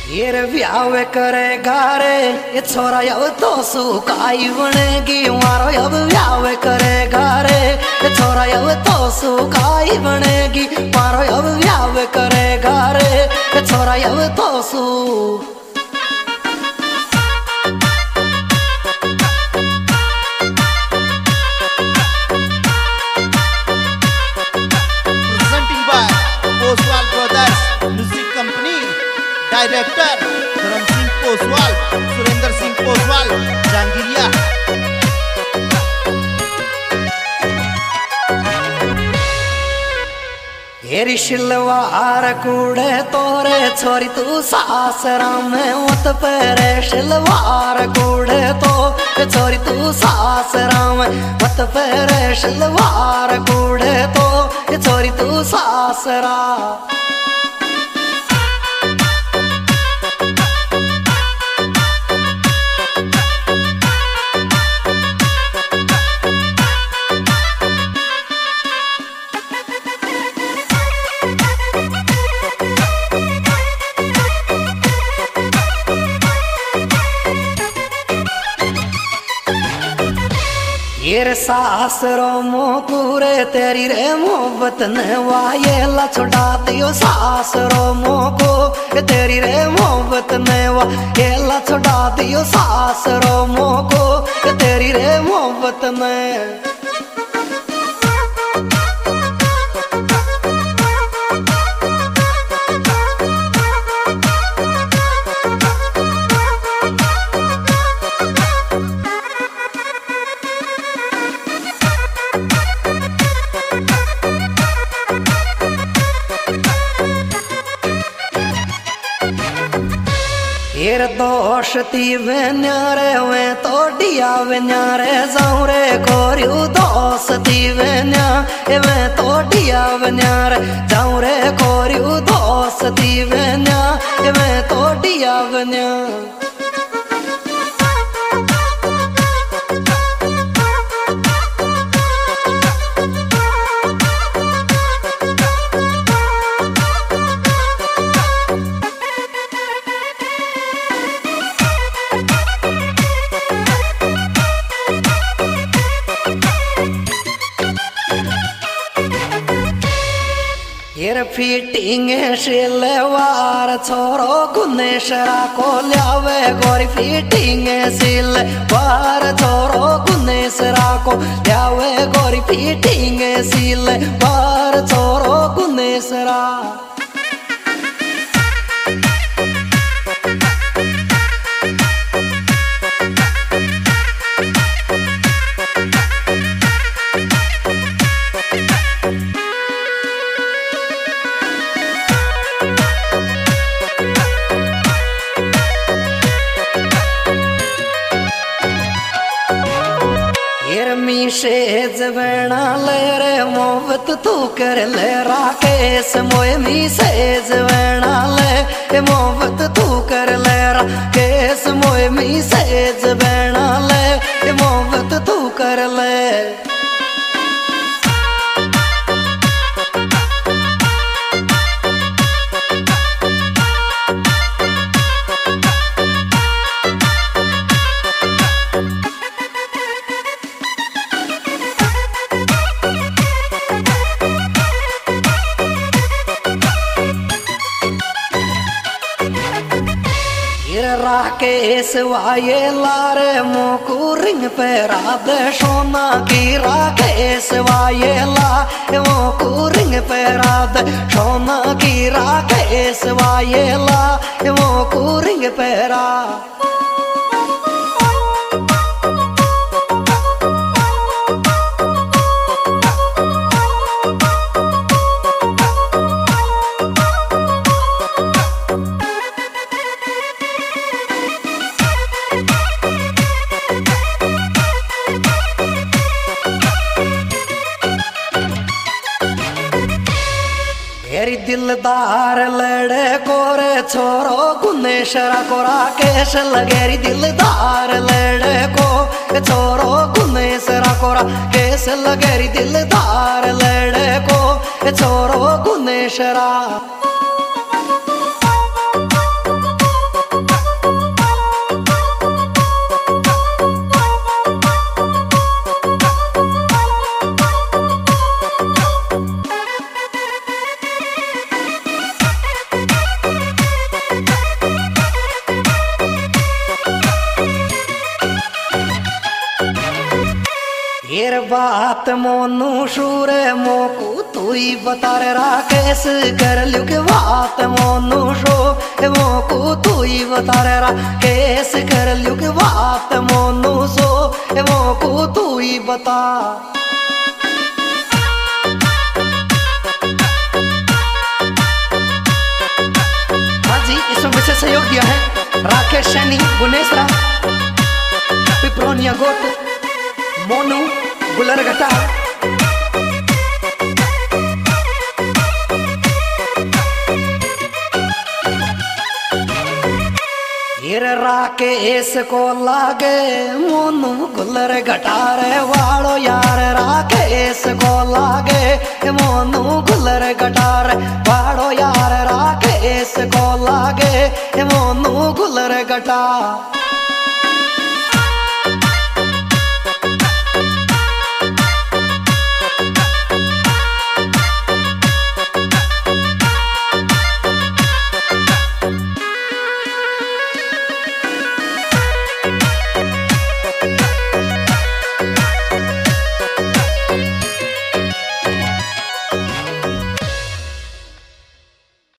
ये रे ब्याह करेगा रे ये छोरा अब तो सुकाई बनेगी मारो अब ब्याह करेगा रे ये छोरा अब तो सुकाई बनेगी मारो अब ब्याह करेगा रे ये छोरा अब तो सु डायरेक्टर धर्म सिंह पोसवाल, सुरेंद्र सिंह पोसवाल, जहांगीरिया। हेरी शिलवार कूड़े तोरे छोरी तू सासरा में मत पेरे शिलवार कूड़े तो छोरी तू सासरा में मत पेरे शिलवार कूड़े तो छोरी तू सासरा। ये सासरो मोकुरे तेरी रे मोहब्बत ने वायेला छुड़ा दियो सासरो मोको तेरी रे मोहब्बत ने वायेला छुड़ा दियो सासरो मोको तेरी रे मोहब्बत में। येर दोषती वे न्यारे वे तो डिया वे न्यारे जाऊं रे कोरियो दोषती वे न्यारे तो डिया वे न्यारे जाऊं रे कोरियो दोषती वे न्यारे तो डिया वे न्यारे। ये फिटिंग सिलवार छोरो गुनेशरा को ल्यावे गोरी फिटिंग सिलवार छोरो गुनेशरा को ल्यावे गोरी फिटिंग सिलवार छोरो गुनेशरा। सेज वेणा ले रे मोहब्बत तू कर ले राकेश मोए मी सेज वेणा ले मोहब्बत तू कर ले राकेश मोए मी सेज वेणा ले मोहब्बत तू कर ले। राकेश वाये लारे मोकू रिंग पे राध सोना की राकेश वाये ला मोकू रिंग पे राध सोना की राकेश वाये ला मोकू रिंग पे रा। तेरी दिलदार लड़े कोरे छोरो गुनेशरा को राकेश लगेरी दिलदार लड़े को छोरो गुनेशरा को राकेश लगेरी दिलदार लड़े को छोरो गुनेशरा। हेर बात मोनू शूरे मोकू तू ही बता रे राकेश कर लू के बात मोनू शो मोकू तू ही बता रे राकेश कर लू के बात मोनू सो मोकू तू ही बता। इसमें विशेष सहयोग दिया है राकेश सैनी, गुनेसरा, पिपरोनिया गोट, मोनू गुलरघटा। हिर राकेश को लागे मोनू गुलरघटा रे वालो यार राकेश को लागे मोनू गुलरघटा रे वालो यार राकेश को लागे मोनू गुलरघटा।